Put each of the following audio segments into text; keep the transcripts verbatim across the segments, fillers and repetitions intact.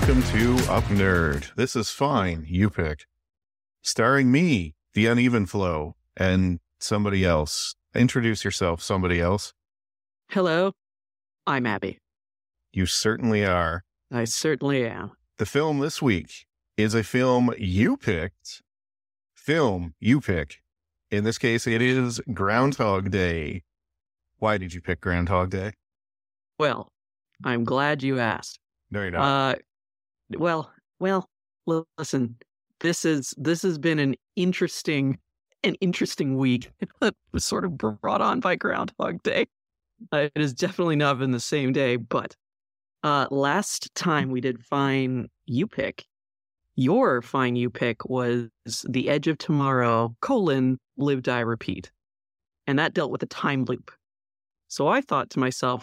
welcome to Up Nerd. This is Fine, You Pick. Starring me, The Uneven Flow, and somebody else. Introduce yourself, somebody else. Hello, I'm Abby. You certainly are. I certainly am. The film this week is a film you picked. Film you pick. In this case, it is Groundhog Day. Why did you pick Groundhog Day? Well, I'm glad you asked. No, you're not. Uh, well, well, l- listen. This is this has been an interesting, an interesting week that was sort of brought on by Groundhog Day. Uh, it has definitely not been the same day, but uh, last time we did Fine You Pick, your Fine You Pick was The Edge of Tomorrow: colon Live Die Repeat, and that dealt with a time loop. So I thought to myself,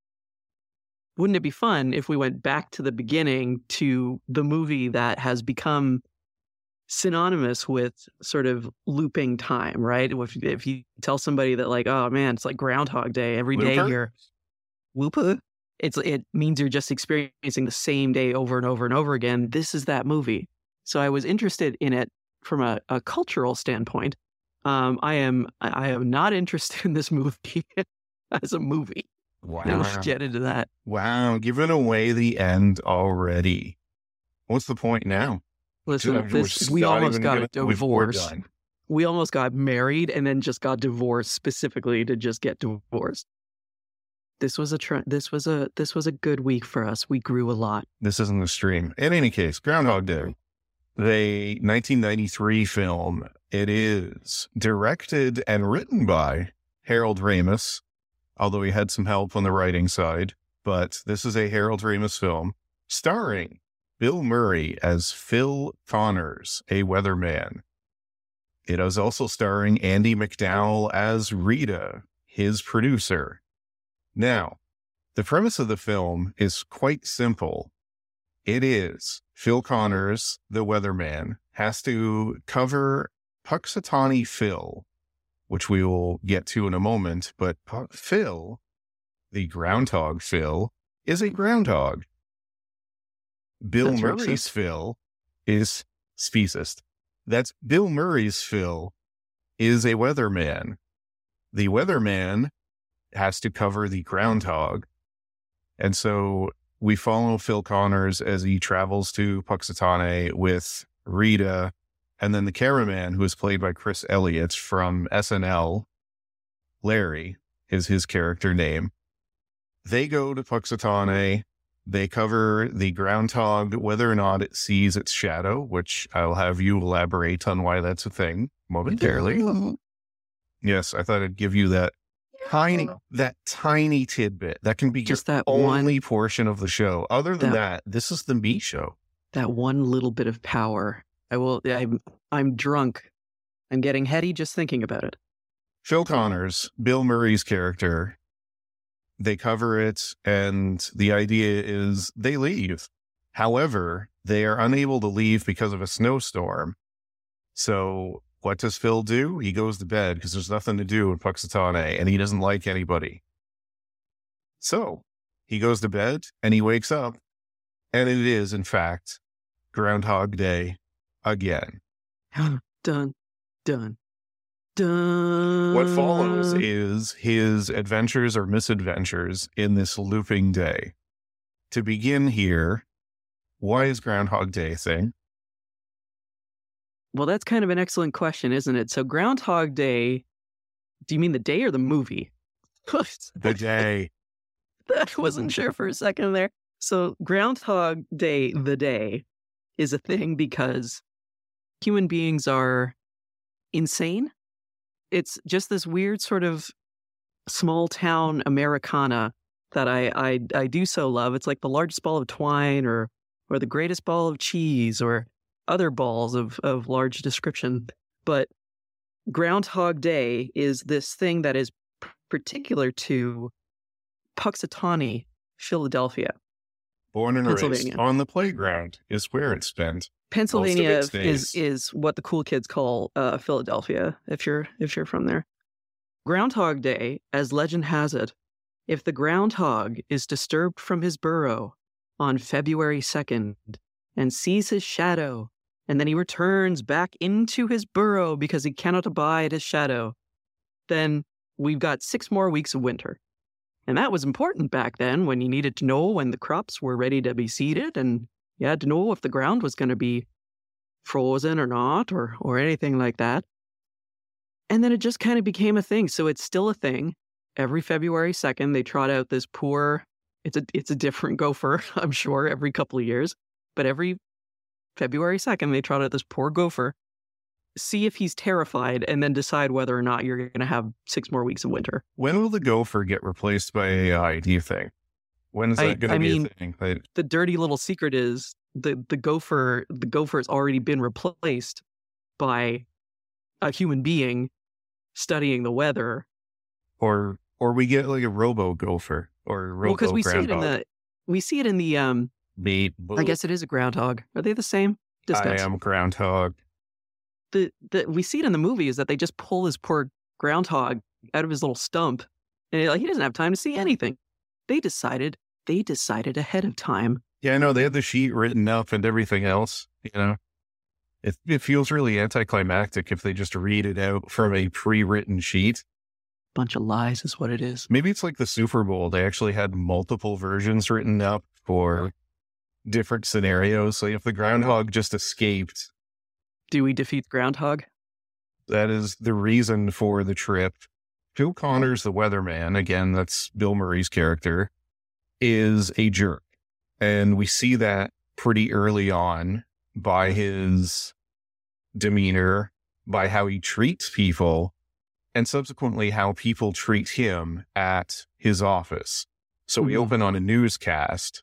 wouldn't it be fun if we went back to the beginning to the movie that has become synonymous with sort of looping time, right? If, if you tell somebody that, like, oh man, it's like Groundhog Day every day Looper? you're Whoopa, it's it means you're just experiencing the same day over and over and over again. This is that movie. So I was interested in it from a, a cultural standpoint. Um, I am I am not interested in this movie as a movie. Wow. And we'll get into that. Wow, giving away the end already. What's the point now? Listen, We're this, we not almost even got gonna- a we've- we're divorce. done. We almost got married and then just got divorced specifically to just get divorced. This was a tr- this was a this was a good week for us. We grew a lot. This isn't the stream. In any case, Groundhog Day, the nineteen ninety-three film. It is directed and written by Harold Ramis, although he had some help on the writing side. But this is a Harold Ramis film starring Bill Murray as Phil Connors, a weatherman. It is also starring Andy McDowell as Rita, his producer. Now, the premise of the film is quite simple. It is Phil Connors, the weatherman, has to cover Puxatawny Phil, which we will get to in a moment, but Pu- Phil, the groundhog Phil, is a groundhog. Bill That's Murray's racist. Phil is speciest. That's Bill Murray's Phil is a weatherman. The weatherman has to cover the groundhog. And so we follow Phil Connors as he travels to Puxatawny with Rita, and then the cameraman, who is played by Chris Elliott from S N L, Larry is his character name. They go to Puxatawny. They cover the groundhog, whether or not it sees its shadow, which I'll have you elaborate on why that's a thing momentarily. Yes, I thought I'd give you that tiny, that tiny tidbit. That can be Just your that only one- portion of the show. Other than that- that, this is the me show. That one little bit of power. I will. I'm. I'm drunk. I'm getting heady just thinking about it. Phil Connors, Bill Murray's character, they cover it, and the idea is they leave. However, they are unable to leave because of a snowstorm. So what does Phil do? He goes to bed because there's nothing to do in Puxatawny, and he doesn't like anybody. So he goes to bed, and he wakes up, and it is, in fact, Groundhog Day again. Dun, dun, dun. What follows is his adventures or misadventures in this looping day. To begin here, why is Groundhog Day a thing? Well, that's kind of an excellent question, isn't it? So, Groundhog Day. Do you mean the day or the movie? The day. I wasn't sure for a second there. So, Groundhog Day, the day, is a thing because human beings are insane. It's just this weird sort of small town Americana that I, I I do so love. It's like the largest ball of twine, or or the greatest ball of cheese, or other balls of of large description. But Groundhog Day is this thing that is p- particular to Puxatawny, Philadelphia. Born and raised Pennsylvania. on the playground is where it's spent. Pennsylvania its is days. is what the cool kids call uh, Philadelphia. If you're if you're from there, Groundhog Day, as legend has it, if the groundhog is disturbed from his burrow, on February second and sees his shadow, and then he returns back into his burrow because he cannot abide his shadow, then we've got six more weeks of winter. And that was important back then, when you needed to know when the crops were ready to be seeded, and you had to know if the ground was going to be frozen or not, or or anything like that. And then it just kind of became a thing. So it's still a thing. Every February second, they trot out this poor, it's a it's a different gopher, I'm sure, every couple of years. But every February second, they trot out this poor gopher, see if he's terrified, and then decide whether or not you're going to have six more weeks of winter. When will the gopher get replaced by A I, do you think? When is that going to be mean, a thing? Like, the dirty little secret is the, the gopher, the gopher has already been replaced by a human being studying the weather. Or or we get like a robo gopher or a robo Well, because we see it in groundhog. the, we see it in the, um, Beep, I guess it is a groundhog. Are they the same? I Discuss. am groundhog. The, the, we see it in the movie is that they just pull this poor groundhog out of his little stump, and like, he doesn't have time to see anything. They decided, they decided ahead of time. Yeah, I know. They had the sheet written up and everything else, you know. It, it feels really anticlimactic if they just read it out from a pre-written sheet. Bunch of lies is what it is. Maybe it's like the Super Bowl. They actually had multiple versions written up for different scenarios. So if the groundhog just escaped, Do we defeat the groundhog? that is the reason for the trip. Phil Connors, the weatherman, again, that's Bill Murray's character, is a jerk. And we see that pretty early on by his demeanor, by how he treats people, and subsequently how people treat him at his office. So we Mhm. open on a newscast,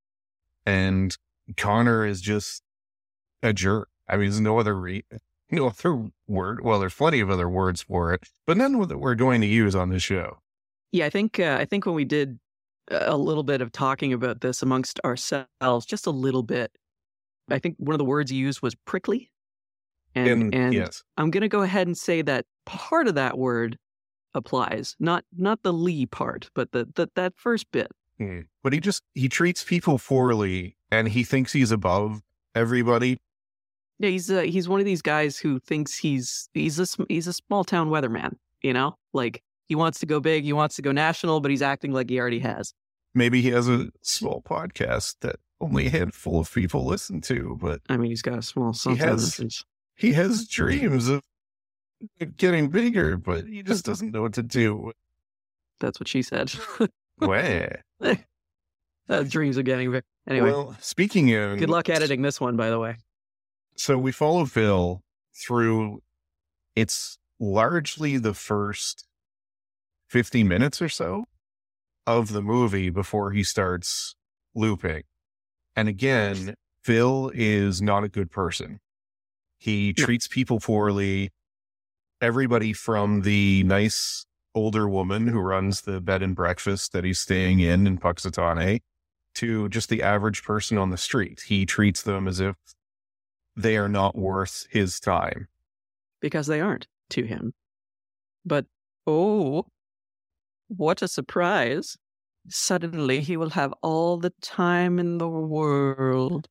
and Connor is just a jerk. I mean, there's no other re- no other word. Well, there's plenty of other words for it, but none that we're going to use on this show. Yeah, I think uh, I think when we did a little bit of talking about this amongst ourselves, just a little bit, I think one of the words you used was prickly. And, And, and yes, I'm going to go ahead and say that part of that word applies, not not the Lee part, but the, the that first bit. Mm. But he just, he treats people poorly, and he thinks he's above everybody. Yeah, he's uh, he's one of these guys who thinks he's he's a sm- he's a small town weatherman. You know, like he wants to go big, he wants to go national, but he's acting like he already has. Maybe he has a small podcast that only a handful of people listen to, but I mean, he's got a small something. has- that's- he has dreams of getting bigger, but he just doesn't know what to do. That's what she said. Wah. Uh, dreams of getting big. Anyway, Well, speaking of, good luck editing this one, by the way. So we follow Phil through, it's largely the first fifty minutes or so of the movie before he starts looping. And again, Phil is not a good person. He No. treats people poorly. Everybody from the nice older woman who runs the bed and breakfast that he's staying in in Puxatawny to just the average person on the street. He treats them as if they are not worth his time. Because they aren't to him. But, oh, what a surprise. Suddenly he will have all the time in the world.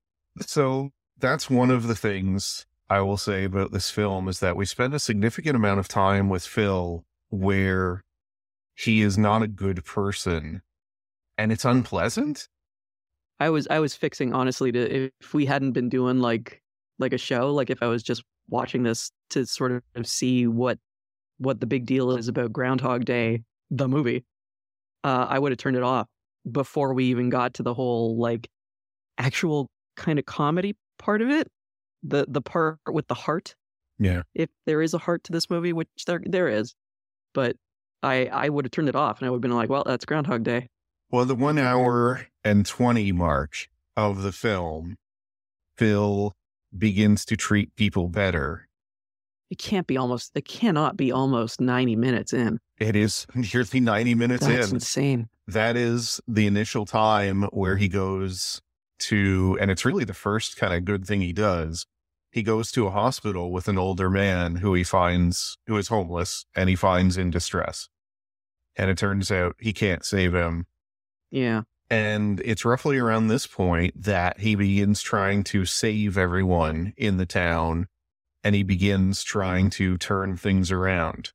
So that's one of the things I will say about this film is that we spend a significant amount of time with Phil where he is not a good person, and it's unpleasant. I was I was fixing, honestly, to if we hadn't been doing like like a show, like if I was just watching this to sort of see what what the big deal is about Groundhog Day, the movie, uh, I would have turned it off before we even got to the whole like actual kind of comedy part of it, the the part with the heart. Yeah. If there is a heart to this movie, which there there is, but I I would have turned it off and I would have been like, well, that's Groundhog Day. Well, the one hour and twenty mark of the film, Phil begins to treat people better. It can't be almost. It cannot be almost ninety minutes in. It is nearly ninety minutes That's in. insane. That is the initial time where he goes to, and it's really the first kind of good thing he does. He goes to a hospital with an older man who he finds, who is homeless, and he finds in distress. And it turns out he can't save him. Yeah. And it's roughly around this point that he begins trying to save everyone in the town, and he begins trying to turn things around.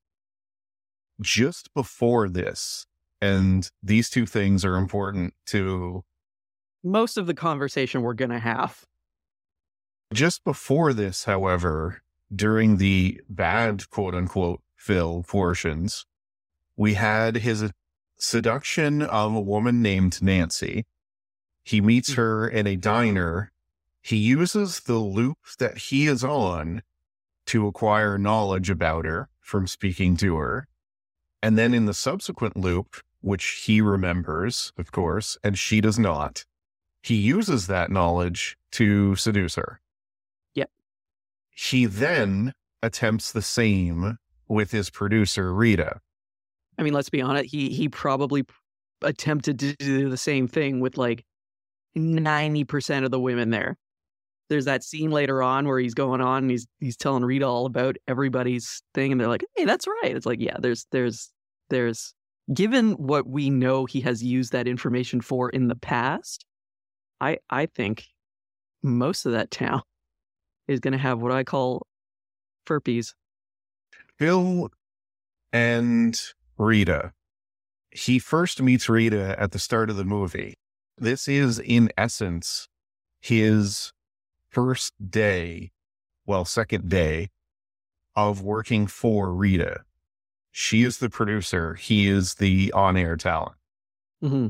Just before this, and these two things are important to most of the conversation we're going to have. Just before this, however, during the bad quote unquote Phil portions, we had his seduction of a woman named Nancy. He meets her in a diner. He uses the loop that he is on to acquire knowledge about her from speaking to her. And then in the subsequent loop, which he remembers, of course, and she does not, he uses that knowledge to seduce her. Yep. He then attempts the same with his producer, Rita. I mean, let's be honest, he he probably attempted to do the same thing with like ninety percent of the women there. There's that scene later on where he's going on and he's he's telling Rita all about everybody's thing, and they're like, "Hey, that's right." It's like, yeah, there's there's there's given what we know he has used that information for in the past, I I think most of that town is going to have what I call furpies. Phil and Rita. He first meets Rita at the start of the movie. This is, in essence, his first day, well, second day of working for Rita. She is the producer. He is the on-air talent. Mm-hmm.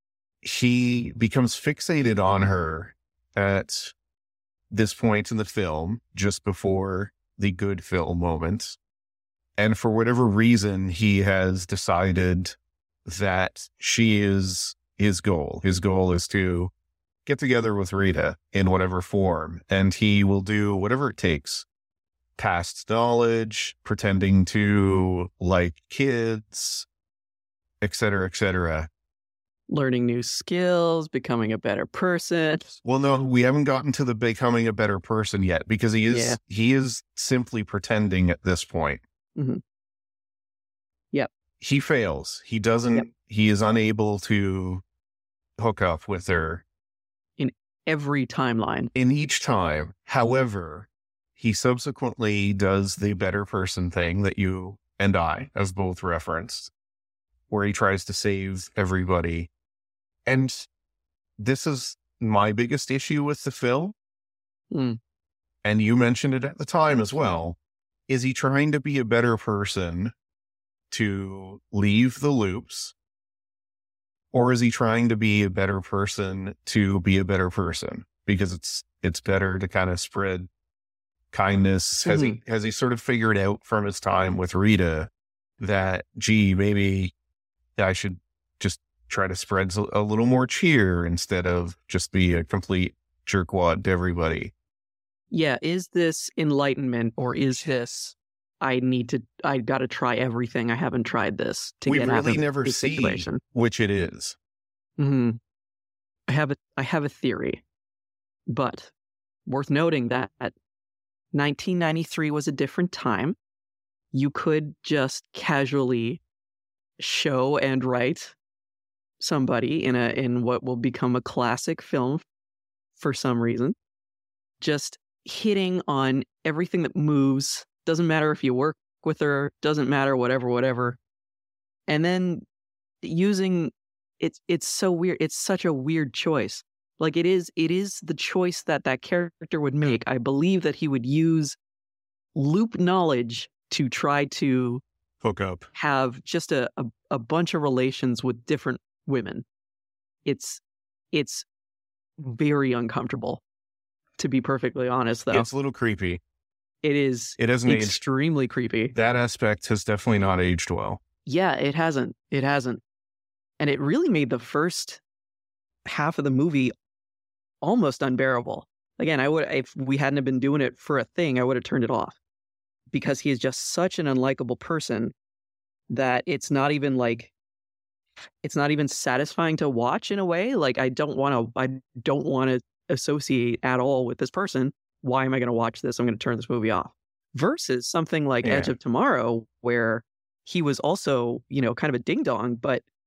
He becomes fixated on her at this point in the film, just before the good Phil moment. And for whatever reason, he has decided that she is his goal. His goal is to get together with Rita in whatever form, and he will do whatever it takes. Past knowledge, pretending to like kids, et cetera, et cetera. Learning new skills, becoming a better person. Well, no, we haven't gotten to the becoming a better person yet, because he is Yeah. he is simply pretending at this point. Mm-hmm. Yep. He fails. He doesn't, Yep. he is unable to hook up with her Every timeline. in each time. However, he subsequently does the better person thing that you and I have both referenced, where he tries to save everybody. And this is my biggest issue with the film. Mm. And you mentioned it at the time as well. Is he trying to be a better person to leave the loops? Or is he trying to be a better person to be a better person? Because it's it's better to kind of spread kindness. Has he has he sort of figured out from his time with Rita that, gee, maybe I should just try to spread a little more cheer instead of just be a complete jerkwad to everybody? Yeah, is this enlightenment, or is this I need to I got to try everything, I haven't tried this to We get out really of never this see situation? which it is. Mm-hmm. I have a I have a theory, but worth noting that nineteen ninety-three was a different time. You could just casually show and write somebody in a in what will become a classic film for some reason, just hitting on everything that moves. Doesn't matter if you work with her, doesn't matter, whatever, whatever. And then using it's it's so weird. It's such a weird choice. Like it is it is the choice that that character would make. I believe that he would use loop knowledge to try to Hook up. have just a, a, a bunch of relations with different women. It's it's very uncomfortable, to be perfectly honest, though. It's a little creepy. It is It hasn't aged. extremely creepy. That aspect has definitely not aged well. Yeah, it hasn't. It hasn't. And it really made the first half of the movie almost unbearable. Again, I would if we hadn't have been doing it for a thing, I would have turned it off. Because he is just such an unlikable person that it's not even like it's not even satisfying to watch in a way. Like I don't want to I don't want to associate at all with this person. Why am I going to watch this? I'm going to turn this movie off. Versus something like Yeah. Edge of Tomorrow, where he was also, you know, kind of a ding dong, but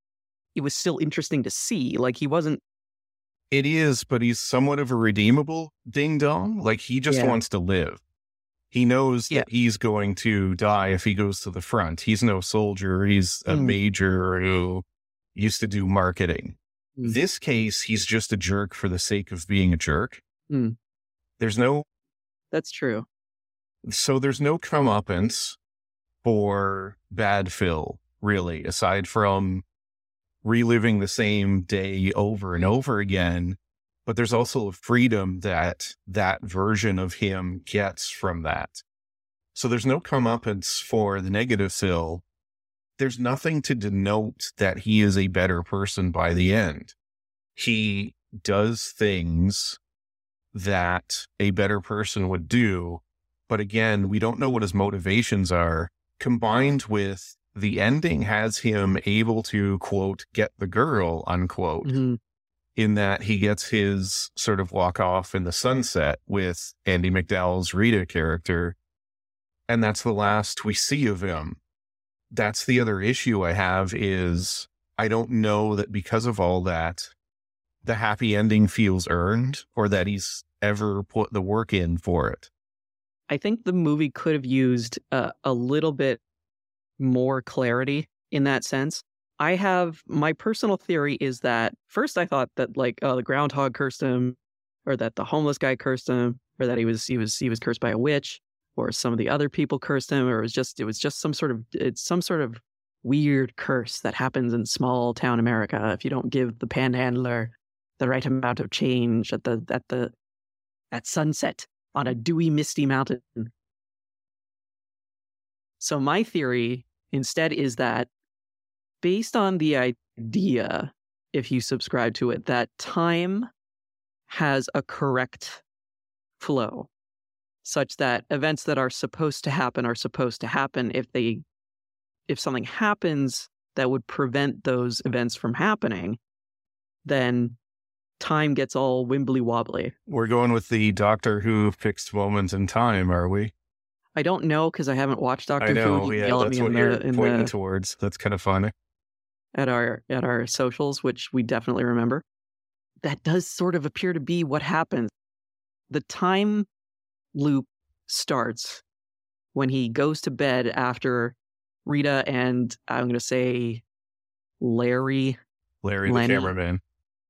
it was still interesting to see. Like he wasn't. It is, but he's somewhat of a redeemable ding dong. Like he just Yeah. wants to live. He knows Yeah. that he's going to die if he goes to the front. He's no soldier. He's a Mm. major who used to do marketing. Mm. This case, he's just a jerk for the sake of being a jerk. Mm. There's no, That's true. so there's no comeuppance for bad Phil, really, aside from reliving the same day over and over again. But there's also a freedom that that version of him gets from that. So there's no comeuppance for the negative Phil. There's nothing to denote that he is a better person by the end. He does things that a better person would do. But again, we don't know what his motivations are. Combined with the ending has him able to, quote, get the girl, unquote, Mhm. in that he gets his sort of walk off in the sunset with Andy McDowell's Rita character. And that's the last we see of him. That's the other issue I have is I don't know that because of all that, the happy ending feels earned or that he's ever put the work in for it. I think the movie could have used uh, a little bit more clarity in that sense. I have my personal theory is that first I thought that like oh the groundhog cursed him, or that the homeless guy cursed him, or that he was he was he was cursed by a witch, or some of the other people cursed him, or it was just it was just some sort of it's some sort of weird curse that happens in small town America if you don't give the panhandler the right amount of change at the at the at sunset on a dewy, misty mountain. So my theory instead is that based on the idea, if you subscribe to it, that time has a correct flow such that events that are supposed to happen are supposed to happen. If they, if something happens that would prevent those events from happening, then time gets all wimbly wobbly. We're going with the Doctor Who fixed moments in time, are we? I don't know because I haven't watched Doctor I know, Who. You can yeah, yell at that's me what in you're the, in pointing the, towards. That's kind of funny. at our at our socials, which we definitely remember. That does sort of appear to be what happens. The time loop starts when he goes to bed after Rita and I'm going to say Larry, Larry Lenny. the cameraman.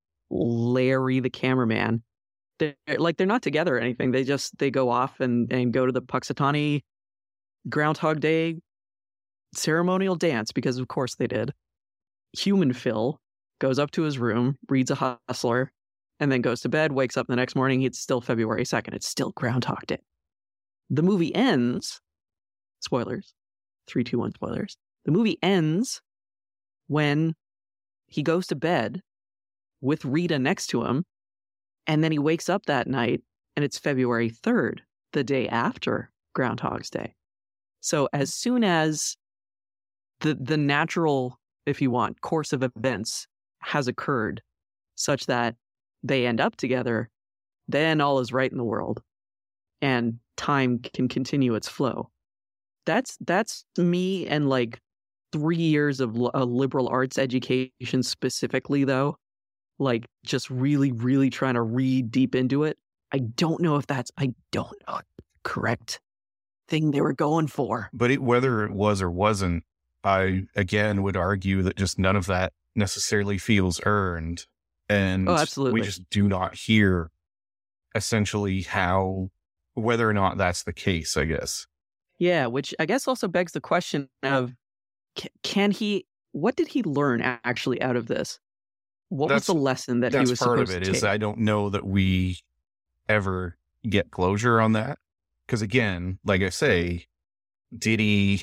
Larry the cameraman. They're like they're not together or anything. They just they go off and and go to the Puxatawny Groundhog Day ceremonial dance because of course they did. Human Phil goes up to his room, reads a Hustler, and then goes to bed, wakes up the next morning. It's still February second. It's still Groundhog Day. The movie ends, spoilers, three, two, one spoilers. The movie ends when he goes to bed with Rita next to him, and then he wakes up that night, and it's February third, the day after Groundhog's Day. So as soon as the the natural, if you want, course of events has occurred such that they end up together, then all is right in the world and time can continue its flow. That's that's me and like three years of a liberal arts education specifically, though, like just really, really trying to read deep into it. I don't know if that's, I don't know the correct thing they were going for. But it, whether it was or wasn't, I, again, would argue that just none of that necessarily feels earned. And Oh, absolutely. we just do not hear essentially how, whether or not that's the case, I guess. Yeah, which I guess also begs the question of, ca- can he, what did he learn a- actually out of this? What That's- was the lesson that he That's was part supposed of it, to is take? I don't know that we ever get closure on that. Because again, like I say, did he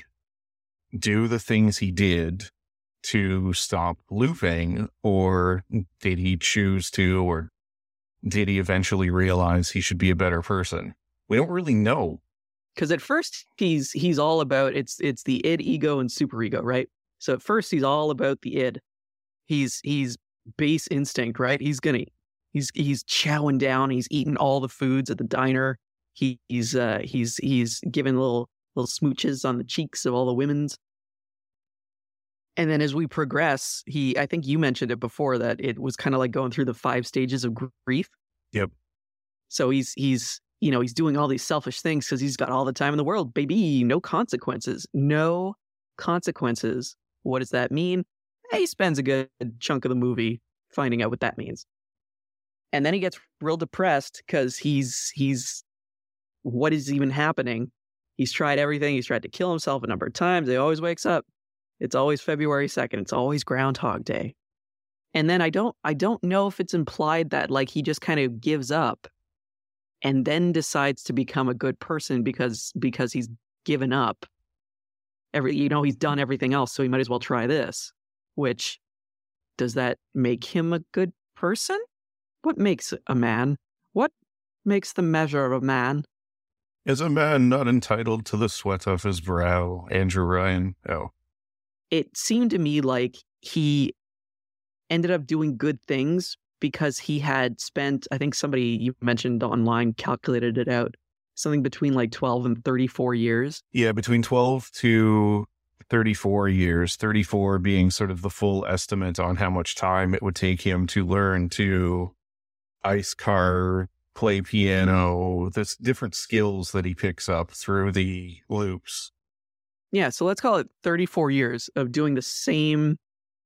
do the things he did to stop looping, or did he choose to, or did he eventually realize he should be a better person? We don't really know. Because at first he's he's all about it's it's the id, ego, and superego, right? So at first he's all about the id. He's he's base instinct, right? He's gonna he's he's chowing down. He's eating all the foods at the diner. He, he's uh he's he's giving little little smooches on the cheeks of all the women's. And then as we progress, he, I think you mentioned it before that it was kind of like going through the five stages of grief. Yep. So he's, he's, you know, he's doing all these selfish things because he's got all the time in the world, baby, no consequences, no consequences. What does that mean? He spends a good chunk of the movie finding out what that means. And then he gets real depressed because he's, he's, what is even happening? He's tried everything. He's tried to kill himself a number of times. He always wakes up. It's always February second. It's always Groundhog Day. And then I don't, I don't know if it's implied that like he just kind of gives up and then decides to become a good person because, because he's given up every, you know, he's done everything else. So he might as well try this, which does that make him a good person? What makes a man? What makes the measure of a man? Is a man not entitled to the sweat of his brow, Andrew Ryan? Oh. It seemed to me like he ended up doing good things because he had spent, I think somebody you mentioned online calculated it out, something between like twelve and thirty-four years. Yeah, between twelve to thirty-four years, thirty-four being sort of the full estimate on how much time it would take him to learn to ice carve, play piano, there's different skills that he picks up through the loops. Yeah, so let's call it thirty-four years of doing the same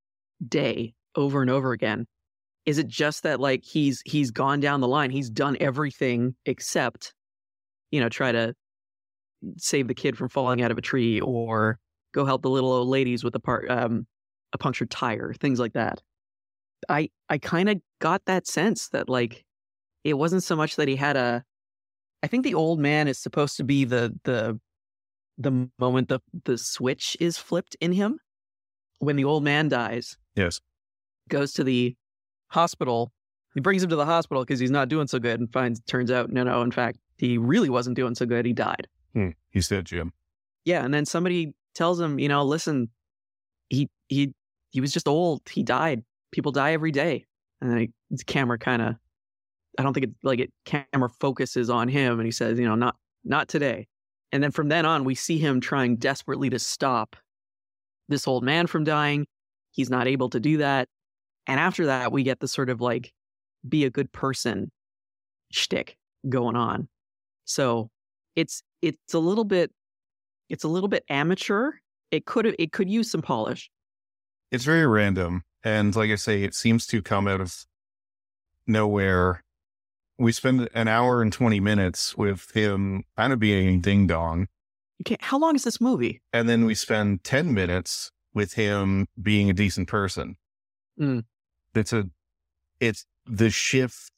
day over and over again. Is it just that like he's he's gone down the line, he's done everything except, you know, try to save the kid from falling out of a tree or go help the little old ladies with a part um a punctured tire, things like that. I I kind of got that sense that like it wasn't so much that he had a, I think the old man is supposed to be the the the moment the the switch is flipped in him when the old man dies. Yes. Goes to the hospital. He brings him to the hospital because he's not doing so good and finds, turns out, no, no, in fact, he really wasn't doing so good. He died. Hmm. He's dead, Jim. Yeah. And then somebody tells him, you know, listen, he, he, he was just old. He died. People die every day. And then he, the camera kind of, I don't think it like it camera focuses on him and he says, you know, not, not today. And then from then on, we see him trying desperately to stop this old man from dying. He's not able to do that. And after that, we get the sort of like, be a good person shtick going on. So it's, it's a little bit, it's a little bit amateur. It could have, it could use some polish. It's very random. And like I say, it seems to come out of nowhere. We spend an hour and twenty minutes with him kind of being ding dong. You can't, how long is this movie? And then we spend ten minutes with him being a decent person. Mm. It's a, it's the shift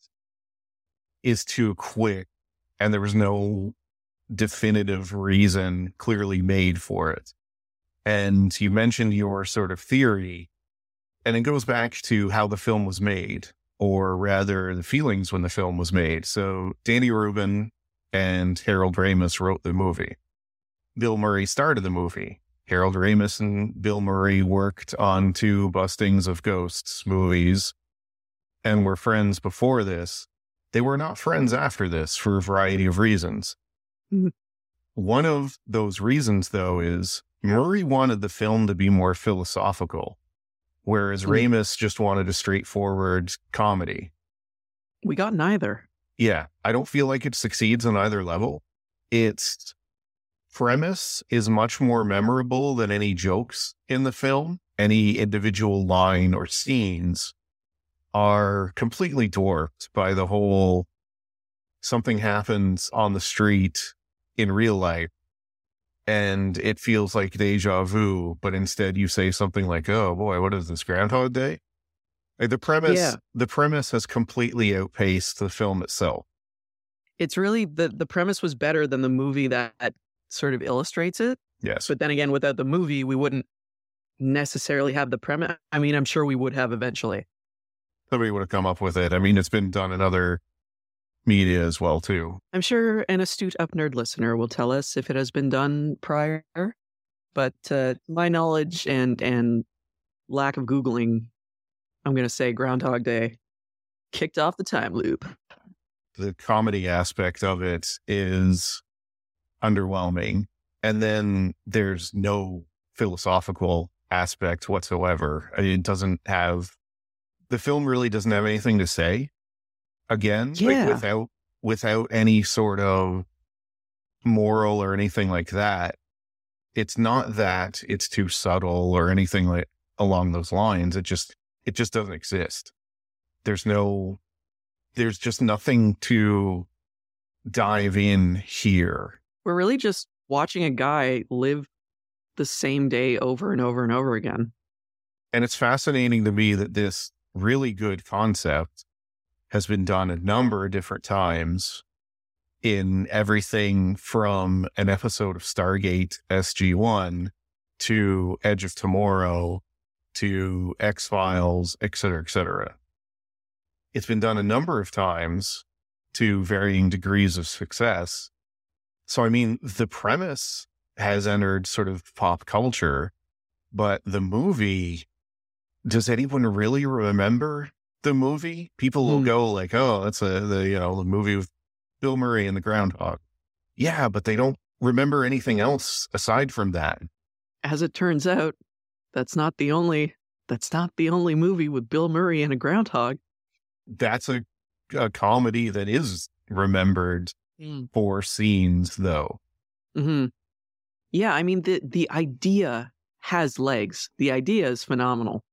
is too quick and there was no definitive reason clearly made for it. And you mentioned your sort of theory, and it goes back to how the film was made, or rather the feelings when the film was made. So Danny Rubin and Harold Ramis wrote the movie. Bill Murray started the movie. Harold Ramis and Bill Murray worked on two Bustings of Ghosts movies and were friends before this. They were not friends after this for a variety of reasons. Mm-hmm. One of those reasons, though, is Murray wanted the film to be more philosophical, whereas mm-hmm. Ramis just wanted a straightforward comedy. We got neither. Yeah, I don't feel like it succeeds on either level. Its premise is much more memorable than any jokes in the film. Any individual line or scenes are completely dwarfed by the whole something happens on the street in real life and it feels like deja vu, but instead you say something like, oh boy, what is this, Groundhog Day? Like the premise, yeah. the premise has completely outpaced the film itself. It's really, the, the premise was better than the movie that sort of illustrates it. Yes. But then again, without the movie, we wouldn't necessarily have the premise. I mean, I'm sure we would have eventually. Somebody would have come up with it. I mean, it's been done in other media as well, too. I'm sure an astute Up Nerd listener will tell us if it has been done prior. But uh, my knowledge and, and lack of Googling, I'm going to say Groundhog Day kicked off the time loop. The comedy aspect of it is underwhelming. And then there's no philosophical aspect whatsoever. It doesn't have, the film really doesn't have anything to say. Again, Yeah. like without without any sort of moral or anything like that. It's not that it's too subtle or anything like along those lines. It just it just doesn't exist. There's no there's just nothing to dive in here. We're really just watching a guy live the same day over and over and over again. And it's fascinating to me that this really good concept has been done a number of different times in everything from an episode of Stargate S G one to Edge of Tomorrow to X-Files, et cetera, et cetera. It's been done a number of times to varying degrees of success. So, I mean, the premise has entered sort of pop culture, but the movie, does anyone really remember the movie? People will Hmm. go like, oh, that's a, the, you know, the movie with Bill Murray and the groundhog. Yeah, but they don't remember anything else aside from that. As it turns out, that's not the only that's not the only movie with Bill Murray and a groundhog. That's a, a comedy that is remembered Mm. for scenes, though. Hmm. Yeah, I mean the the idea has legs. The idea is phenomenal.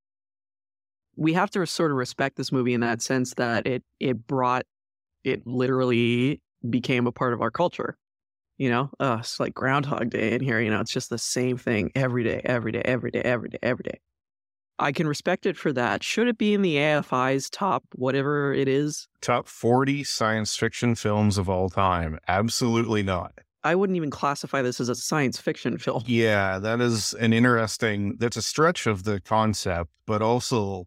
We have to sort of respect this movie in that sense that it it brought it literally became a part of our culture. You know, uh, it's like Groundhog Day in here. You know, it's just the same thing every day, every day, every day, every day, every day. I can respect it for that. Should it be in the A F I's top whatever it is? Top forty science fiction films of all time. Absolutely not. I wouldn't even classify this as a science fiction film. Yeah, that is an interesting, that's a stretch of the concept, but also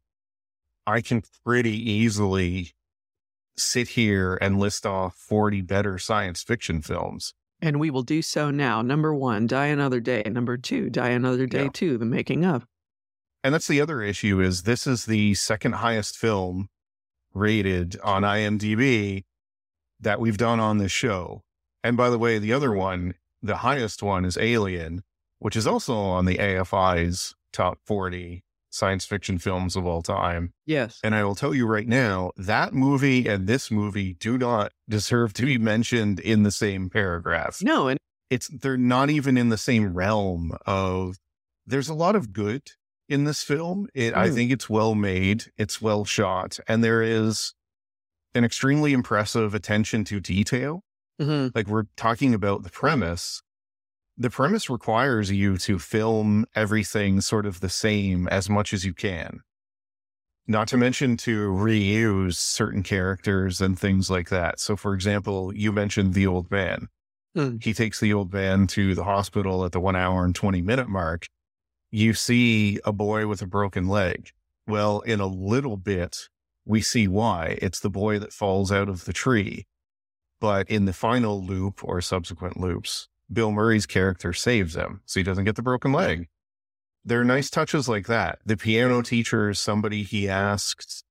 I can pretty easily sit here and list off forty better science fiction films. And we will do so now. Number one, Die Another Day. Number two, Die Another Day Yeah. two, The Making of. And that's the other issue, is this is the second highest film rated on IMDb that we've done on this show. And by the way, the other one, the highest one, is Alien, which is also on the A F I's top forty science fiction films of all time. Yes. And I will tell you right now, that movie and this movie do not deserve to be mentioned in the same paragraph. No, and It's they're not even in the same realm of, there's a lot of good in this film. It, I Mm. think it's well made, it's well shot, and there is an extremely impressive attention to detail. Mhm. Like, we're talking about the premise. The premise requires you to film everything sort of the same as much as you can. Not to mention to reuse certain characters and things like that. So, for example, you mentioned the old man. Mm. He takes the old man to the hospital at the one hour and twenty minute mark. You see a boy with a broken leg. Well, in a little bit, we see why. It's the boy that falls out of the tree. But in the final loop or subsequent loops, Bill Murray's character saves him, so he doesn't get the broken leg. There are nice touches like that. The piano teacher is somebody he asks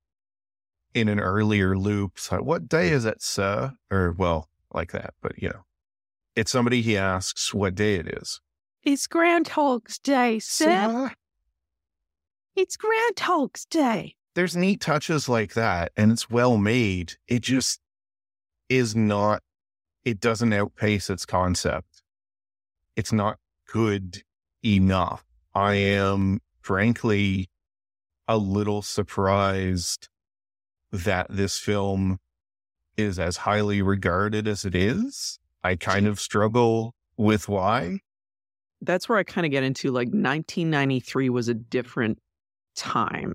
in an earlier loop, so, what day is it, sir? Or, well, like that, but you know. It's somebody he asks what day it is. It's Groundhog's Day, sir. It's Groundhog's Day. There's neat touches like that, and it's well made. It just is not, it doesn't outpace its concept. It's not good enough. I am frankly a little surprised that this film is as highly regarded as it is. I kind of struggle with why. That's where I kind of get into, like, nineteen ninety-three was a different time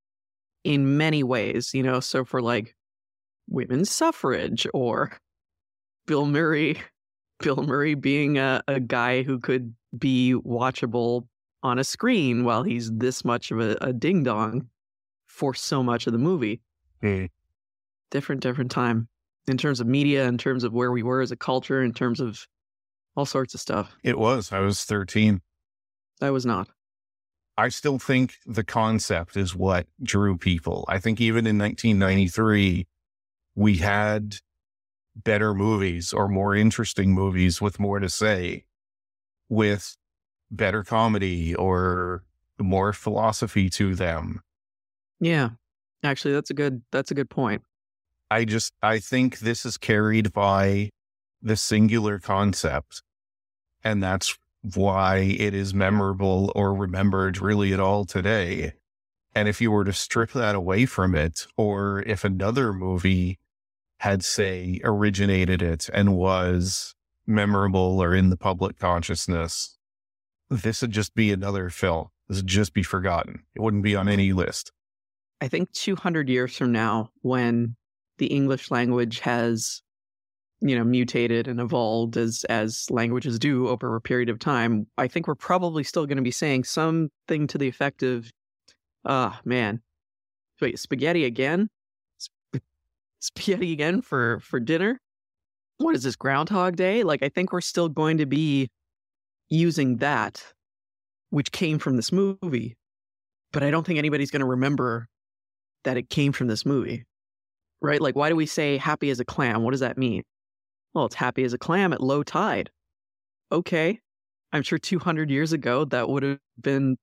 in many ways, you know, so for like women's suffrage or Bill Murray, Bill Murray being a, a guy who could be watchable on a screen while he's this much of a, a ding dong for so much of the movie. Mm. Different, different time in terms of media, in terms of where we were as a culture, in terms of all sorts of stuff. It was. I was thirteen. I was not. I still think the concept is what drew people. I think even in nineteen ninety-three, we had better movies or more interesting movies with more to say, with better comedy or more philosophy to them. Yeah. Actually, that's a good that's a good point. I just, I think this is carried by the singular concept, and that's why it is memorable or remembered really at all today. And if you were to strip that away from it, or if another movie had, say, originated it and was memorable or in the public consciousness, this would just be another film. This would just be forgotten. It wouldn't be on any list. I think two hundred years from now, when the English language has, you know, mutated and evolved as as languages do over a period of time, I think we're probably still going to be saying something to the effect of, "Ah, oh, man, wait, spaghetti again? Sp- spaghetti again for for dinner? What is this, Groundhog Day?" Like, I think we're still going to be using that, which came from this movie, but I don't think anybody's going to remember that it came from this movie. Right? Like, why do we say happy as a clam? What does that mean? Well, it's happy as a clam at low tide. Okay. I'm sure two hundred years ago, that would have been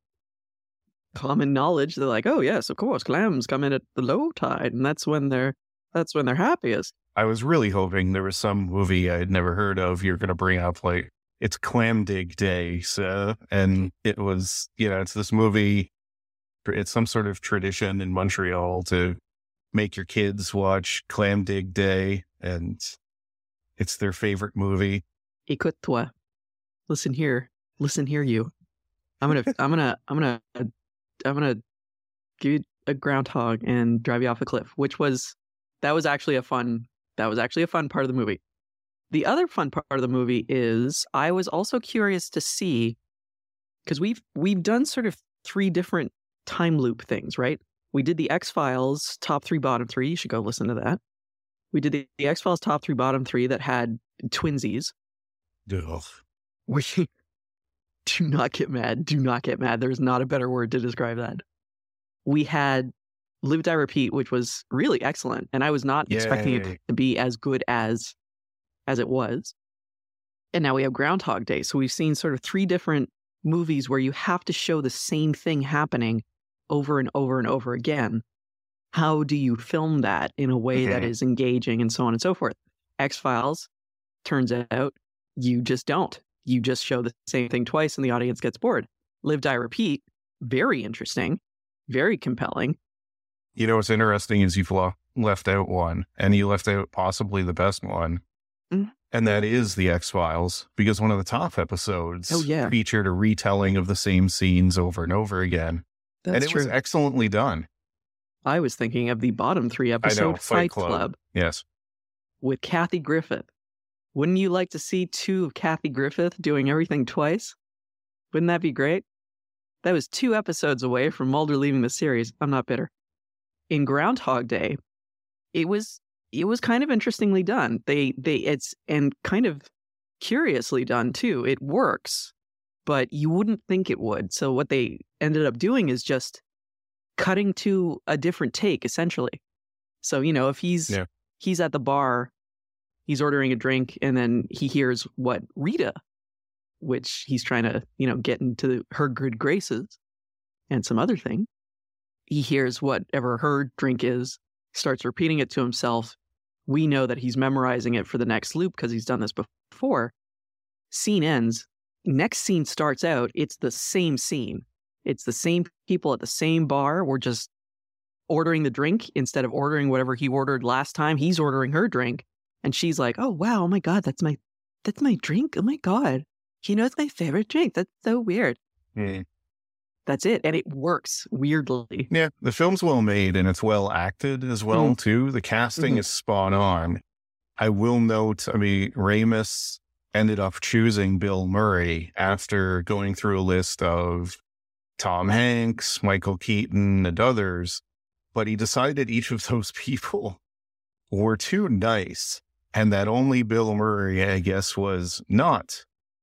common knowledge. They're like, oh, yes, of course, clams come in at the low tide, and that's when they're that's when they're happiest. I was really hoping there was some movie I'd never heard of you're going to bring up, like, it's Clam Dig Day. So, and it was, you know, it's this movie. It's some sort of tradition in Montreal to make your kids watch Clam Dig Day, and it's their favorite movie. Écoute-toi. Listen here. Listen here, you. I'm gonna, I'm gonna, I'm gonna, I'm gonna give you a groundhog and drive you off a cliff. Which was, that was actually a fun, that was actually a fun part of the movie. The other fun part of the movie is I was also curious to see, because we've we've done sort of three different time loop things, right? We did the X-Files top three, bottom three. You should go listen to that. We did the, the X-Files top three, bottom three that had twinsies. Ugh. We do not get mad. Do not get mad. There's not a better word to describe that. We had Live, Die, Repeat, which was really excellent. And I was not Yay. expecting it to be as good as as it was. And now we have Groundhog Day. So we've seen sort of three different movies where you have to show the same thing happening over and over and over again. How do you film that in a way Okay. that is engaging and so on and so forth? X-Files, turns out you just don't. You just show the same thing twice and the audience gets bored. Live, Die, Repeat, very interesting, very compelling. You know, what's interesting is you've lo- left out one, and you left out possibly the best one. Mm. And that is the X-Files, because one of the top episodes Oh, yeah. featured a retelling of the same scenes over and over again. That's and it true. was excellently done. I was thinking of the bottom three episode Fight Fight Club. Club Yes. with Kathy Griffith. Wouldn't you like to see two of Kathy Griffith doing everything twice? Wouldn't that be great? That was two episodes away from Mulder leaving the series. I'm not bitter. In Groundhog Day, it was it was kind of interestingly done. They they it's and kind of curiously done too. It works, but you wouldn't think it would. So what they ended up doing is just cutting to a different take, essentially. So, you know, if he's Yeah. he's at the bar, he's ordering a drink, and then he hears what Rita, which he's trying to, you know, get into her good graces and some other thing. He hears whatever her drink is, starts repeating it to himself. We know that he's memorizing it for the next loop because he's done this before. Scene ends. Next scene starts out. It's the same scene. It's the same people at the same bar. We're just ordering the drink instead of ordering whatever he ordered last time. He's ordering her drink. And she's like, oh, wow. Oh, my God. That's my that's my drink. Oh, my God. He knows my favorite drink. That's so weird. Mm. That's it. And it works weirdly. Yeah, the film's well made and it's well acted as well, Mm. too. The casting Mhm. is spot on. I will note, I mean, Ramis ended up choosing Bill Murray after going through a list of Tom Hanks, Michael Keaton, and others, but he decided each of those people were too nice and that only Bill Murray, I guess, was not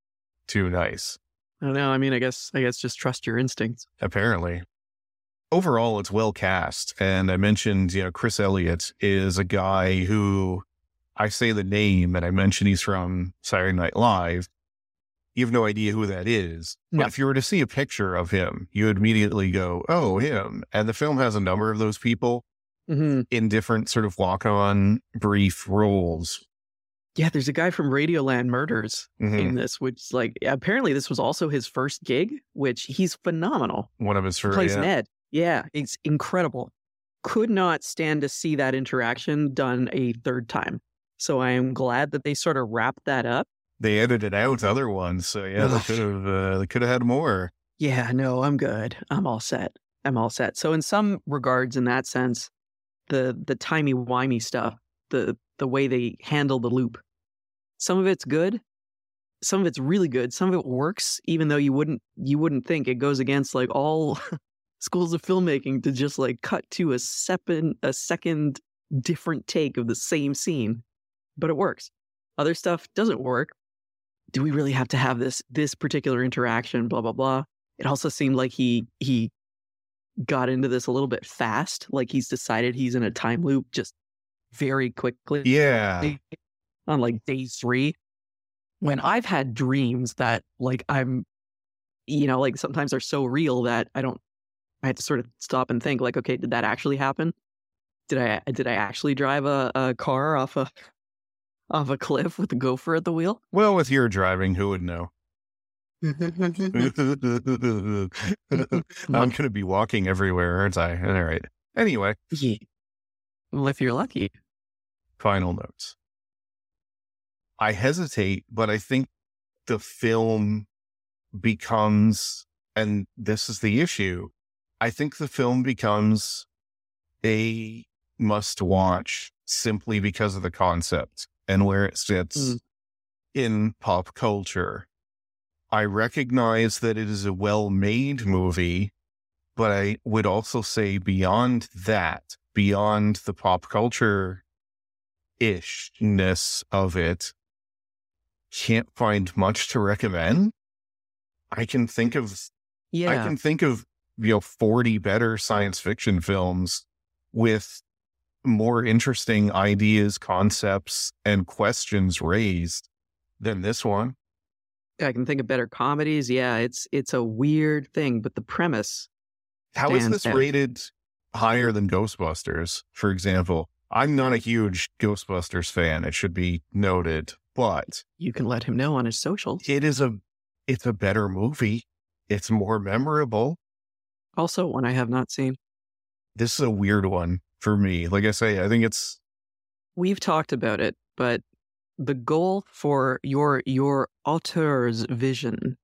too nice. I don't know. I mean, I guess I guess just trust your instincts. Apparently. Overall, it's well cast. And I mentioned, you know, Chris Elliott is a guy who I say the name and I mention he's from Saturday Night Live. you have no idea who that is. No. But if you were to see a picture of him, you would immediately go, oh, him. And the film has a number of those people Mm-hmm. in different sort of walk-on brief roles. Yeah, there's a guy from Radioland Murders Mhm. in this, which like apparently this was also his first gig, which he's phenomenal. One of his He first. plays Yeah. Ned. Yeah, it's incredible. Could not stand to see that interaction done a third time. So I am glad that they sort of wrapped that up. They edited out other ones, so yeah, they Ugh. could have uh, they could have had more. Yeah, no, I'm good. I'm all set. I'm all set. So in some regards, in that sense, the the timey-wimey stuff, the the way they handle the loop, some of it's good, some of it's really good, some of it works, even though you wouldn't you wouldn't think. It goes against like all schools of filmmaking to just like cut to a second a second different take of the same scene, but it works. Other stuff doesn't work. Do we really have to have this this particular interaction? Blah blah blah. It also seemed like he he got into this a little bit fast. Like he's decided he's in a time loop just very quickly. Yeah. On like day three, when I've had dreams that like I'm, you know, like sometimes are so real that I don't. I had to sort of stop and think like, okay, did that actually happen? Did I did I actually drive a, a car off a off a cliff with a gopher at the wheel? Well, with your driving, who would know? I'm going to be walking everywhere, aren't I? All right. Anyway, Yeah. Well, if you're lucky. final notes. I hesitate, but I think the film becomes, and this is the issue, I think the film becomes a must watch simply because of the concept and where it sits Mm. in pop culture. I recognize that it is a well-made movie, but I would also say beyond that, beyond the pop culture ishness of it, can't find much to recommend. I can think of Yeah. I can think of you know forty better science fiction films with more interesting ideas, concepts, and questions raised than this one. I can think of better comedies. Yeah, it's it's a weird thing, but the premise. How is Stands this out. rated higher than Ghostbusters, for example? I'm not a huge Ghostbusters fan, it should be noted, but You can let him know on his socials. it is a it's a better movie. It's more memorable. Also, one I have not seen. This is a weird one for me. Like I say, I think it's We've talked about it, but the goal for your your auteur's vision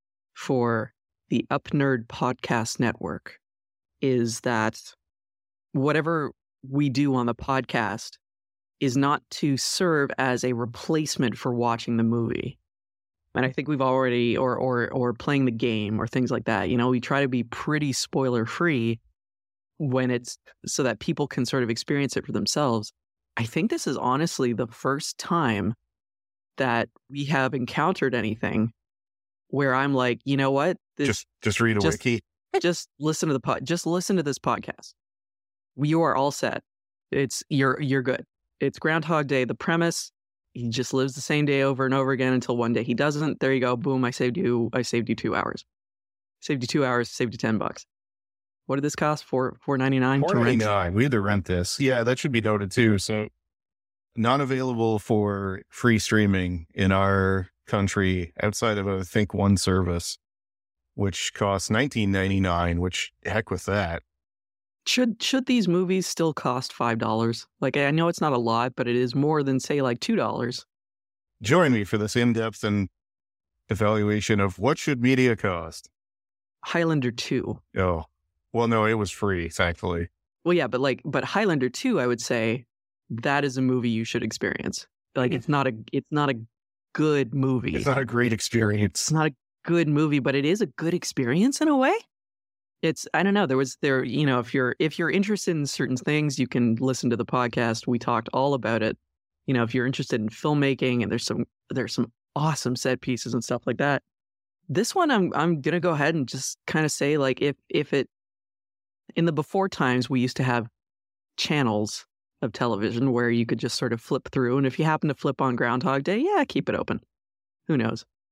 for the Up Nerd Podcast Network is that whatever we do on the podcast is not to serve as a replacement for watching the movie. And I think we've already, or or or playing the game or things like that. You know, we try to be pretty spoiler free when it's so that people can sort of experience it for themselves. I think this is honestly the first time that we have encountered anything where I'm like, you know what, this, just just read a just- wiki. just listen to the pod, just listen to this podcast. You are all set. It's you're you're good. It's Groundhog Day. The premise: he just lives the same day over and over again until one day he doesn't. There you go. Boom! I saved you. I saved you two hours. Saved you two hours. Saved you ten bucks. What did this cost? Four four ninety nine to four rent. ninety-nine. We had to rent this. Yeah, that should be noted too. So not available for free streaming in our country outside of, I think, one service, which costs nineteen ninety-nine, which heck with that. Should should these movies still cost five dollars? Like I know it's not a lot, but it is more than say like two dollars. Join me for this in-depth and evaluation of what should media cost. Highlander two. Oh, well, no, it was free, thankfully. Well, yeah, but like, but Highlander two, I would say that is a movie you should experience. Like, it's not a, it's not a good movie. It's not a great It's experience. not a good movie, but it is a good experience in a way. It's, I don't know. There was there, you know, if you're if you're interested in certain things, you can listen to the podcast. We talked all about it. You know, if you're interested in filmmaking, and there's some there's some awesome set pieces and stuff like that. This one, I'm I'm gonna go ahead and just kind of say, like, if if it in the before times, we used to have channels of television where you could just sort of flip through, and if you happen to flip on Groundhog Day, yeah, keep it open. Who knows?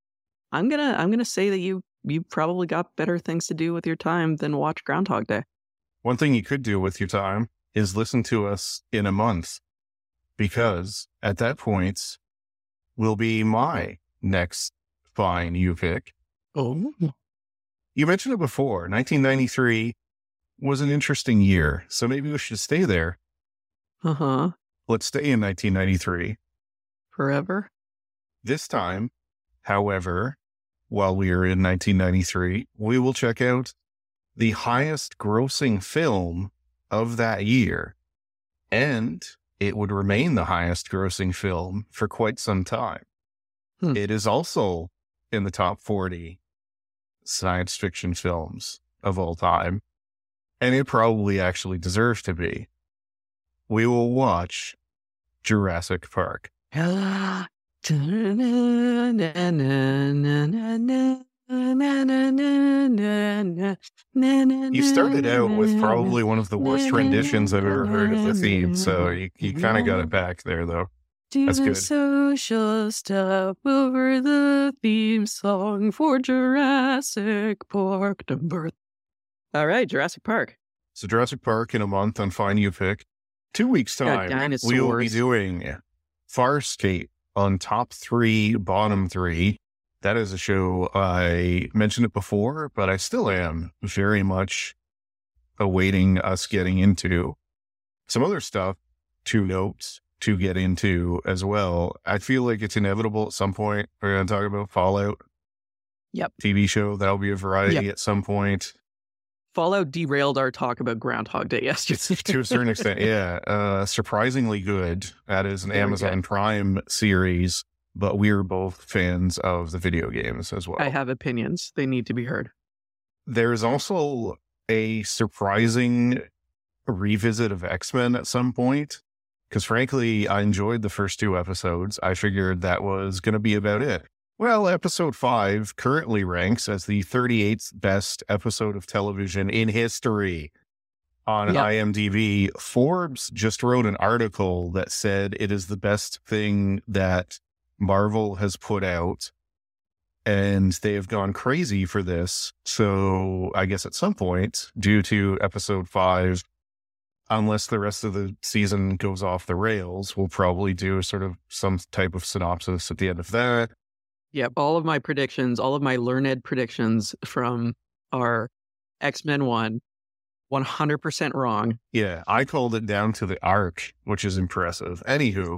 I'm gonna I'm gonna say that you you probably got better things to do with your time than watch Groundhog Day. One thing you could do with your time is listen to us in a month, because at that point will be my next fine you pick. Oh, You mentioned it before. nineteen ninety-three was an interesting year, so maybe we should stay there. uh huh. Let's stay in nineteen ninety-three. Forever. This time, however, while we are in nineteen ninety-three, we will check out the highest grossing film of that year, and it would remain the highest grossing film for quite some time. Hmm. It is also in the top forty science fiction films of all time, and it probably actually deserves to be. We will watch Jurassic Park. You started out with probably one of the worst renditions I've ever heard of the theme, so you, you kind of got it back there, though. Do That's the good. social stuff over the theme song for Jurassic Park. Number. All right, Jurassic Park. So Jurassic Park in a month on Fine You Pick. Two weeks' Got time, we will be dinosaurs. doing Farscape on top three, bottom three. That is a show I mentioned it before, but I still am very much awaiting us getting into. Some other stuff, two notes to get into as well. I feel like it's inevitable at some point. We're going to talk about Fallout. Yep. T V show. That'll be a variety Yep. at some point. Fallout derailed our talk about Groundhog Day yesterday. To a certain extent, yeah. Uh, surprisingly good. That is an Very Amazon good. Prime series, but we're both fans of the video games as well. I have opinions. They need to be heard. There's also a surprising revisit of X-Men at some point, because frankly, I enjoyed the first two episodes. I figured that was going to be about it. Well, episode five currently ranks as the thirty-eighth best episode of television in history on Yep. IMDb. Forbes just wrote an article that said it is the best thing that Marvel has put out, and they have gone crazy for this. So I guess at some point, due to episode five, unless the rest of the season goes off the rails, we'll probably do sort of some type of synopsis at the end of that. Yep. All of my predictions, all of my learned predictions from our X-Men one, one hundred percent wrong. Yeah, I called it down to the arc, which is impressive. Anywho,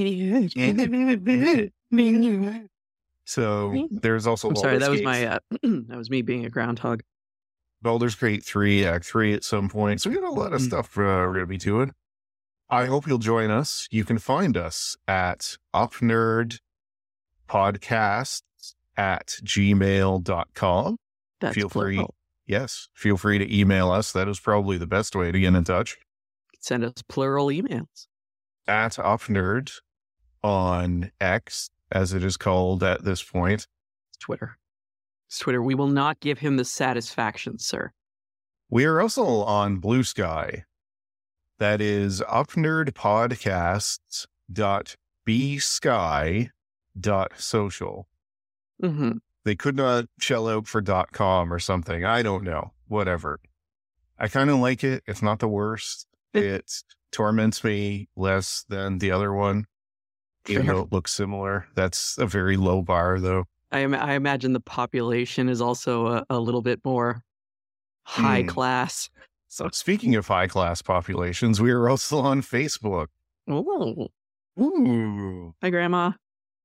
so there's also I'm sorry, Baldur's that was Gate. my uh, that was me being a groundhog. Baldur's Gate three, Act three at some point. So we got a lot of Mm. stuff uh, we're going to be doing. I hope you'll join us. You can find us at upnerd podcasts at gmail dot com. That's Feel free. plural. Yes, feel free to email us. That is probably the best way to get in touch. Send us plural emails. At upnerd on X, as it is called at this point. It's Twitter. It's Twitter. We will not give him the satisfaction, sir. We are also on Blue Sky. That is upnerdpodcasts dot b sky dot social. Mm-hmm. They could not shell out for .com or something. I don't know. Whatever. I kind of like it. It's not the worst. It torments me less than the other one, even Fair. though it looks similar. That's a very low bar, though. I, im- I imagine the population is also a, a little bit more high Hmm. class. So speaking of high class populations, we are also on Facebook. Oh, Ooh. hi, Grandma.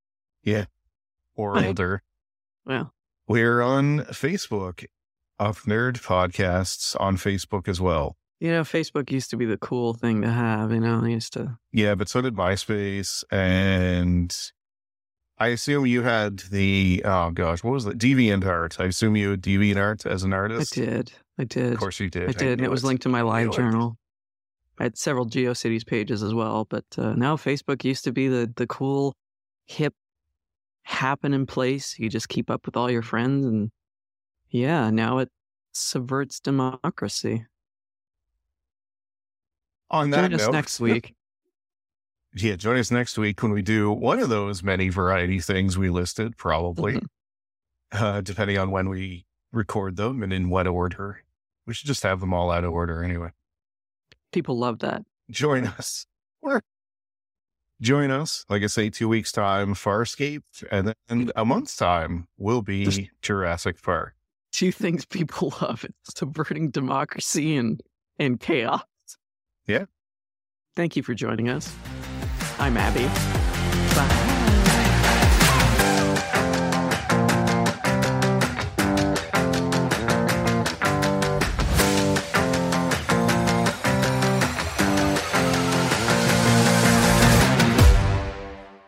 Or Hi. older. Well, We're on Facebook. Up Nerd Podcasts on Facebook as well. you know, Facebook used to be the cool thing to have. You know, I used to. Yeah, but so did MySpace. And I assume you had the, oh gosh, what was it? DeviantArt. I assume you had DeviantArt as an I artist. did. I did. Of course you did. I did. And knew it was it. linked to my live knew it. journal. I had several GeoCities pages as well. But uh, now Facebook used to be the, the cool, hip, happening place. You just keep up with all your friends. And yeah, now it subverts democracy. On that Join us note, next week. Yeah, join us next week when we do one of those many variety things we listed, probably. Mhm. uh, depending on when we record them and in what order. We should just have them all out of order anyway. People love that. Join us. Join us, like I say, two weeks' time, Farscape, and then a month's time will be just Jurassic Park. Two things people love: it's subverting democracy and, and chaos. Yeah. Thank you for joining us. I'm Abby. Bye.